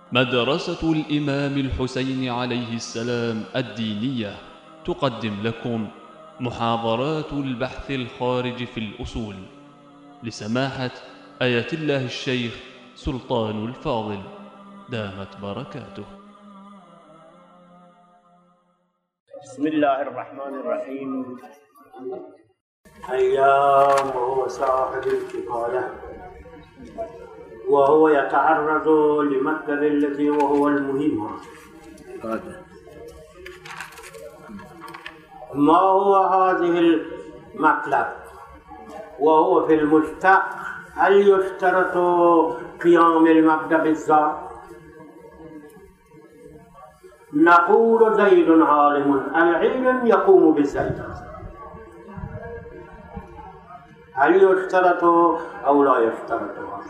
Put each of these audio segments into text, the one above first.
مدرسة الإمام الحسين عليه السلام الدينية تقدم لكم محاضرات البحث الخارج في الأصول لسماحة آية الله الشيخ سلطان الفاضل دامت بركاته. بسم الله الرحمن الرحيم. أيام هو صاحب الكفاية وهو يتعرض لمطلب الذي وهو المهم. ما هو هذه المطلب؟ وهو في المشتق هل يشترط قيام المبدأ بالذات؟ نقول زيد عالم، العلم يقوم بالزيد. هل يشترط أو لا يشترط؟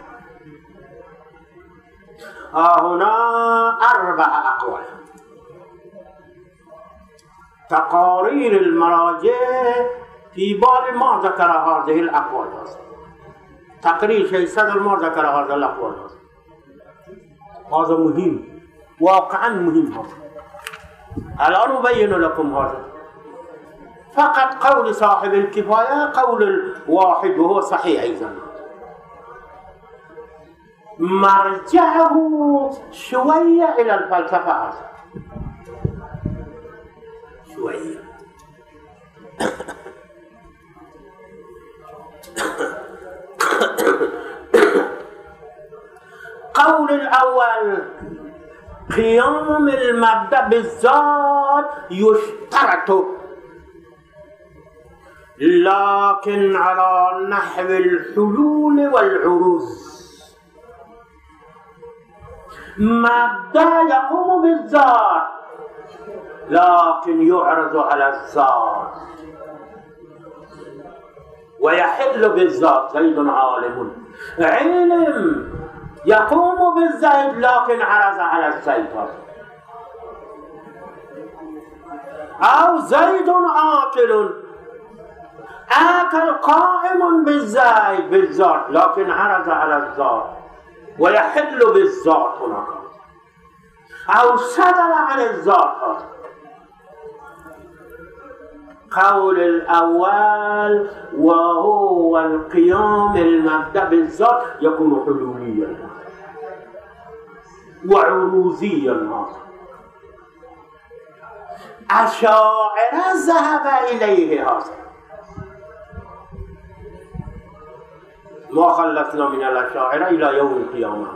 هنا 4 أقوال. تقارير المراجع في باب ما ذكر هذه الأقوال. تقرير شيء صدر ما ذكر هذه الأقوال. هذا مهم، واقعا مهم. هذا الآن أبين لكم هذا. فقط قول صاحب الكفاية قول الواحد وهو صحيح أيضا. مرجعه شوية إلى الفلسفة شوية. قول الأول قيام المبدأ بالذات يشترط، لكن على نحو الحلول والعروض. مبدأ يقوم بالذات لكن يعرض على الذات ويحل بالذات. زيد عالم، علم يقوم بالزيد لكن عرض على الزيد. أو زيد آكل، آكل قائم بالزيد بالذات لكن عرض على الذات ويحل بالذات هناك. أو صدر عن الذات. قول الأول وهو القيام المبدأ بالذات يكون حلوليا وعروضيا. أشاعرة ذهب إليه هذا. ما خلصنا من الأشاعرة إلى يوم القيامة.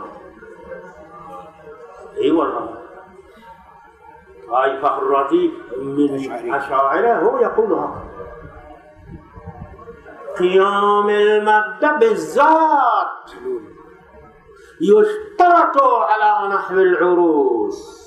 أي والله. هاي فخر الرازي من أشاعرة هو يقول هذا. قيام المبدأ بالذات يشترط على نحو العروس.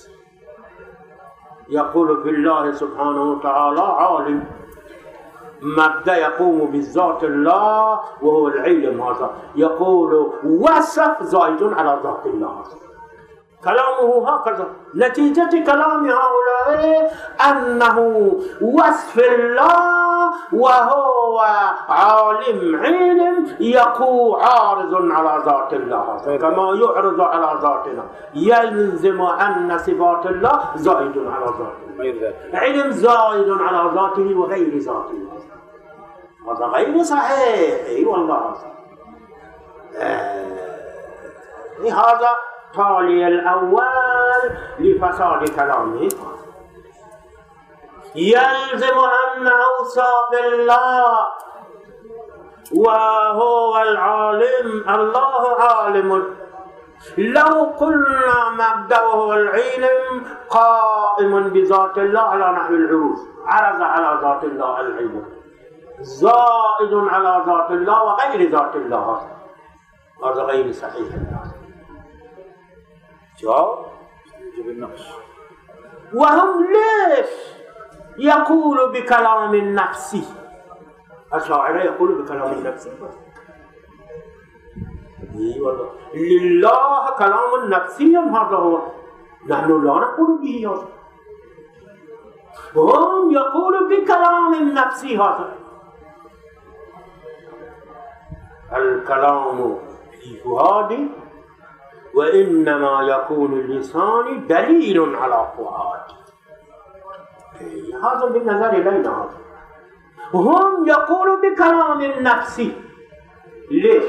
يقول في الله سبحانه وتعالى عالم، مبدأ يقوم بالذات الله وهو العلم. هذا يقول وصف زائد على ذات الله. كلامه هكذا. نتيجة كلام هؤلاء أنه وصف الله وهو عالم علم يكون عارض على ذات الله كما يعرض على ذاتنا. يلزم أن صفات الله زائد على ذاته. علم زائد على ذاته وغير ذاته. هذا غير صحيح. اي والله. هذا تالي الأول لفساد كلامه. يلزم أن أوصاف الله وهو العالم، الله عالم. لو قلنا مبدأه العلم قائم بذات الله على نحو العروض، عرض على ذات الله العلم، زائد على ذات الله وغير ذات الله. هذا غير صحيح. جواب يجب النقش. وهم ليش يقول بكلام النفس؟ الشاعر يقول بكلام النفس. والله لله كلام نفسي هذا هو. نحن لا نقول به هذا. هم يقول بكلام النفس هذا. الكلام في فؤادي وإنما يكون اللسان دليل على فؤاد. هذا بالنظر إلينا. هم يقولوا بكلام النفس. ليش؟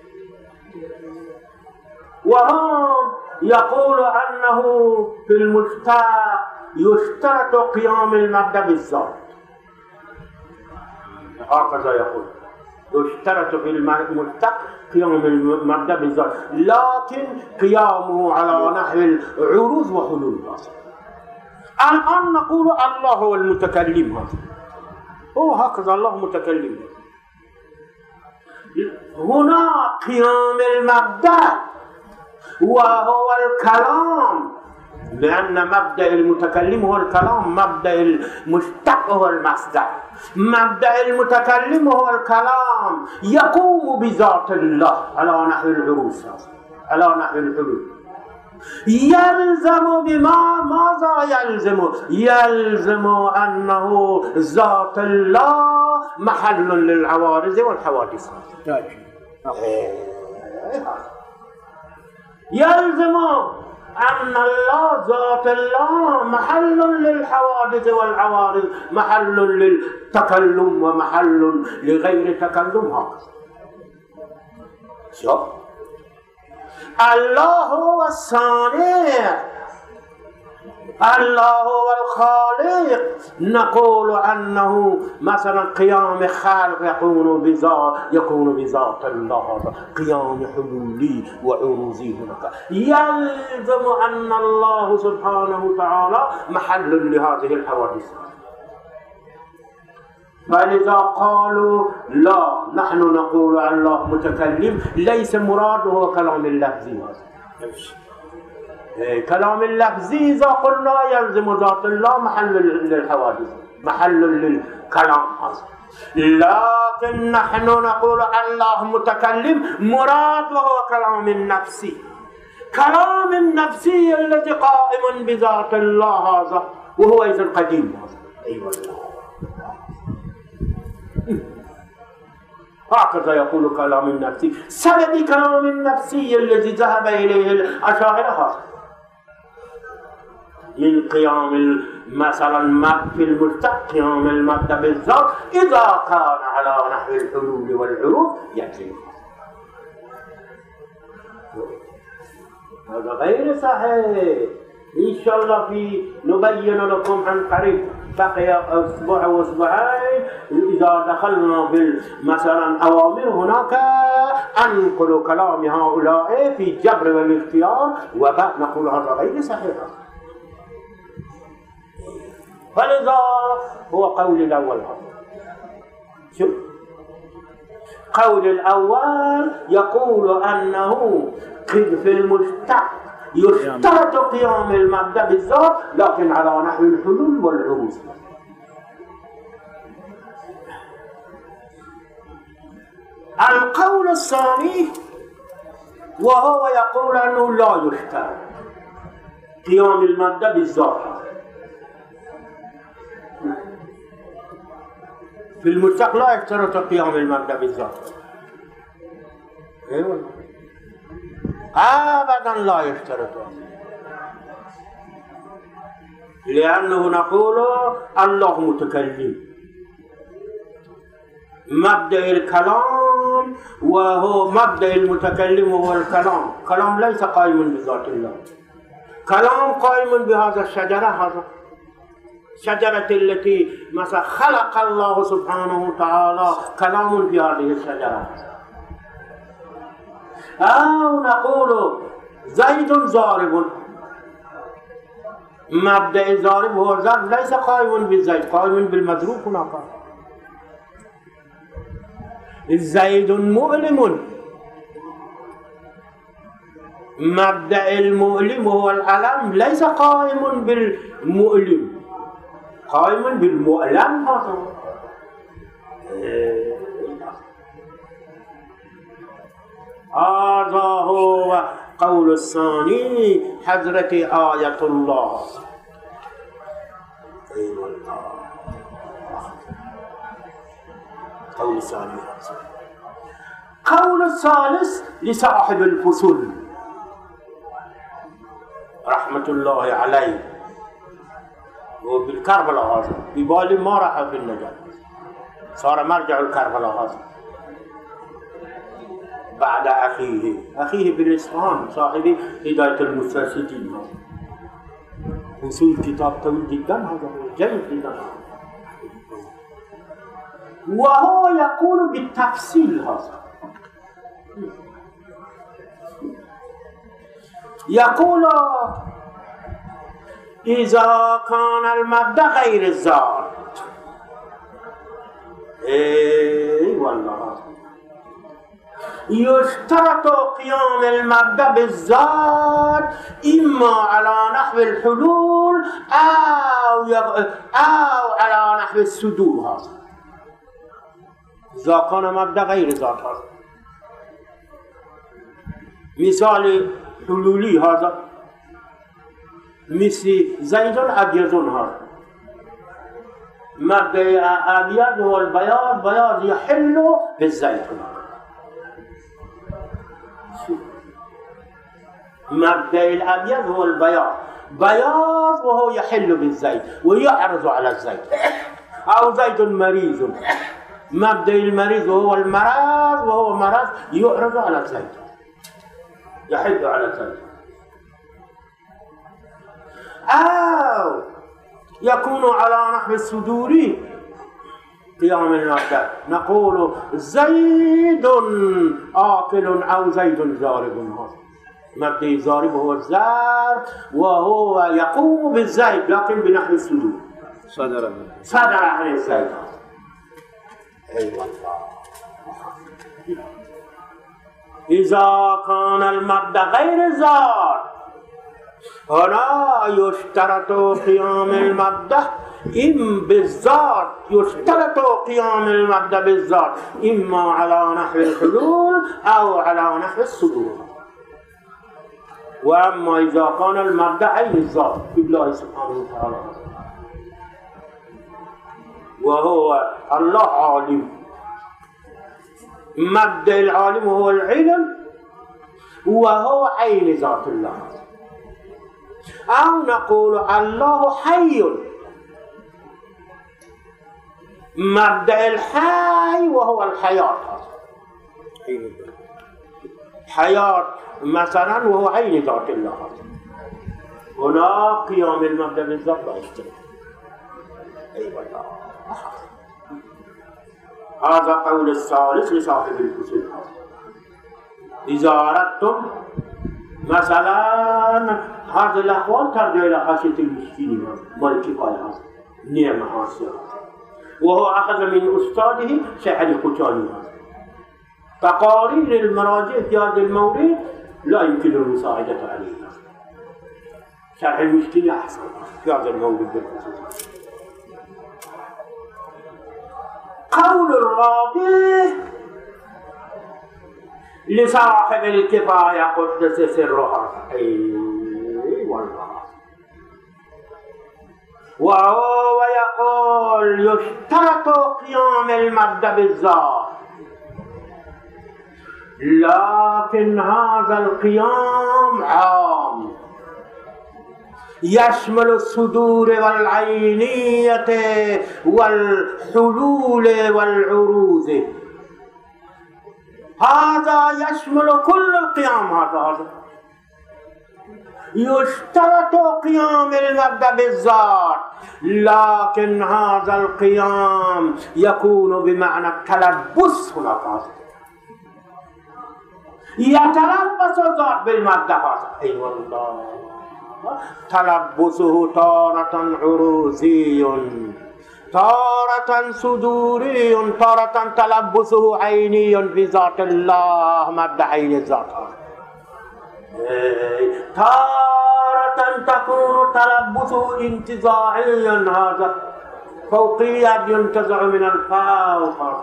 وهم يقول أنه في المشتق يشترط قيام المبدأ بالذات. هكذا يقول يشترط في المشتق قيام المبدأ بالذات، لكن قيامه على نحو العروض وحلول. الآن نقول الله هو المتكلم. هذا هو هكذا الله متكلم. هنا قيام المبدأ وهو الكلام، لأن مبدأ المتكلم هو الكلام، مبدأ المشتق هو المصدر. مبدأ المتكلم هو الكلام يقوم بذات الله على نحو العروس، على نحو الحلول. يلزم بما ماذا يلزم؟ يلزم أنه ذات الله محل للعوارض والحوادث. يلزم أن الله ذات الله محل للحوادث والعوارض، محل للتكلم ومحل لغير تكلم. هكذا شوف، الله هو الصانع، الله هو الخالق. نقول أنه مثلا قيام خلق يكون بذات الله، قيام حلولي وعروضي هناك. يلزم أن الله سبحانه وتعالى محل لهذه الحوادث. فلذا قالوا لا، نحن نقول الله متكلم، ليس مراده كلام اللفظي. كلام اللفظي إذا قلنا يلزم ذات الله محل للحوادث، محل للكلام هذا. لكن نحن نقول الله متكلم، مراده كلام النفسي، كلام النفسي الذي قائم بذات الله هذا، وهو إذا قديم هذا. أيوة هكذا يقول كلام النفسي. سبب كلام النفسي الذي ذهب إليه الأشاعرة هذا من قيام مثلا في المشتق، قيام المبدأ بالذات إذا كان على نحو الحلول والعروض يلزم. هذا غير صحيح. إن شاء الله نبين لكم عن قريب، بقي أسبوع أو أسبوعين، إذا دخلنا مثلا أوامر هناك أنقل كلام هؤلاء في الجبر والاختيار، وبعد نقول هذا غير صحيح. فلذا هو قول الأول. شوف، قول الأول يقول أنه في المشتق يشترط قيام المبدأ بالذات، لكن على نحو الحلول والعروض. القول الثاني وهو يقول أنه لا يشترط قيام المبدأ بالذات في المشتق، لا يشترط قيام المبدأ بالذات. ايوه أبدا لا يشترط، لأنه نقول الله متكلم. مبدأ الكلام وهو مبدأ المتكلم هو الكلام. كلام ليس قائم بذات الله، كلام قائم بهذا الشجرة، هذا الشجرة التي مثلا خلق الله سبحانه وتعالى كلام في هذه الشجرة. أو نقول زيد ضارب، مبدأ ضارب هو ضرب، ليس قائم بالزيد، قائم بالمضروب. هناك زيد مؤلم، مبدأ المؤلم هو الألم، ليس قائم بالمؤلم، قائم بالمؤلم. هذا هو قول الثاني حضرة آية الله. قول الثاني. قول الثالث لصاحب الفصول، رحمة الله عليه وبالكربلاء هذا ببالي ما راح في النجاة، صار مرجع الكربلاء هذا بعد أخيه بالإصفهان صاحب هداية المسترشدين هذا وصول كتاب طويل جدا هذا جيد جدا، وهو يقول بالتفصيل هذا، يقول إذا كان المبدأ غير الذات، والله يشترط قيام المبدأ بالذات إما على نحو الحلول أو على نحو الصدور هذا، إذا كان مبدأ غير ذات هذا. مثال حلولي هذا مثل زيد أبيض هذا، مبدأ الأبيض هو البياض، بياض يحل بالزيت، مبدأ الأبيض هو البياض، بياض وهو يحل بالزيت ويعرض على الزيت، أو زيد مريض، مبدأ المريض وهو المرض وهو مرض يعرض على الزيت يحل على الزيت، أو يكون على نحو الصدور قيام المبدأ، نقول زيد آكل أو زيد زارب، مبدأ الزارب هو الزار وهو يقوم بالزيد لكن بنحو الصدور، صدر عن الزيد. إذا كان المبدأ غير الذات هنا يشترط قيام المبدأ بالذات، يشترط قيام المبدأ بالذات إما على نحو الحلول أو على نحو الصدور. وأما إذا كان المبدأ عين الذات بالله سبحانه وتعالى وهو الله عالم، مبدأ العالم هو العلم وهو عين ذات الله، أو نقول الله حي، مبدأ الحي وهو الحياة، حياة مثلا وهو عين ذات الله، هنا قيام المبدأ بالذات لا يشترك. هذا قول الثالث لصاحب الفصول. إذا أردتم مثلا هذا الأقوال ترجع إلى حاشية المشكين مال الكفاية نعمة حاسية، وهو أخذ من أستاذه شيخ القجاني. تقارير المراجع في هذا المورد لا يمكن المساعدة عليها، شرح المشكلة أحسن في هذا المورد بالخصوص. قول الرابع لصاحب الكفاية قدس سرها، والله، وهو يقول يشترط قيام المبدأ بالذات، لكن هذا القيام عام يشمل الصدور والعينية والحلول والعروض، هذا يشمل كل القيام. هذا يشترط قيام المبدأ بالذات، لكن هذا القيام يكون بمعنى التلبس، هناك يتلبس الذات بالمبدأ هذا، أي والله، تلبسه تارة عروضي، تارة صدوري، تارة تلبسه عيني بذات الله، مبدأ عين الذات، تارة تكون تلبسه انتزاعيا، هذا فوقيا ينتزع من الفوق،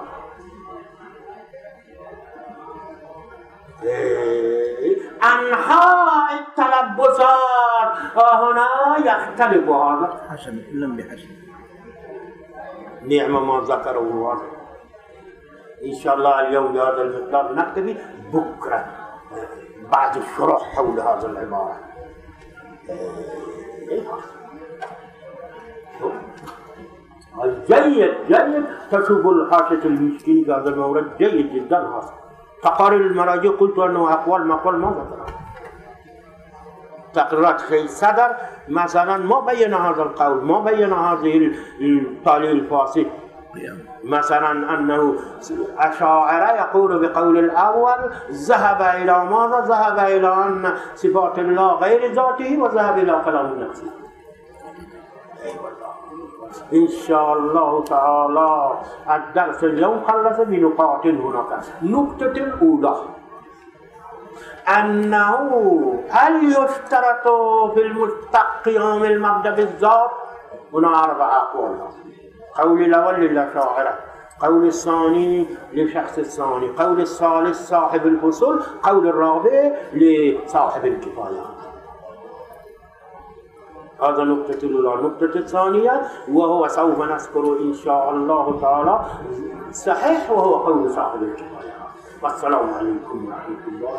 أنحاء التلبسات هنا يختلف هذا حسن لم بحسن. نعم ما ذكره هذا. إن شاء الله اليوم بهذا المقدار نكتفي، بكرة بعد الشرح حول هذا العبارة. جيد تشوف الحاشية المسكين هذا المورد جيد جدا هذا تقارير المراجع قلت أنه أقوال مقال ما ذكر تقريرات شيء صدر مثلا ما بين هذا القول ما بين هذه التعليل الفاسد مثلا أنه أشاعرة يقول بقول الأول ذهب إلى ماذا؟ ذهب إلى أن صفات الله غير ذاته وذهب إلى كلام نفسه. إن شاء الله تعالى الدرس اليوم خلص بنقاط هناك. نقطة الأولى أنه هل يشترط في قيام المبدأ بالذات؟ هنا 4 أقوال. قول الأول للأشاعرة، قول الثاني لشخص الثاني، قول الثالث صاحب الفصول، قول الرابع لصاحب الكفايات. هذا نقطة الأولى. النقطة الثانية وهو سوف نذكر إن شاء الله تعالى صحيح وهو قول صاحب الكفايات. والسلام عليكم ورحمة الله.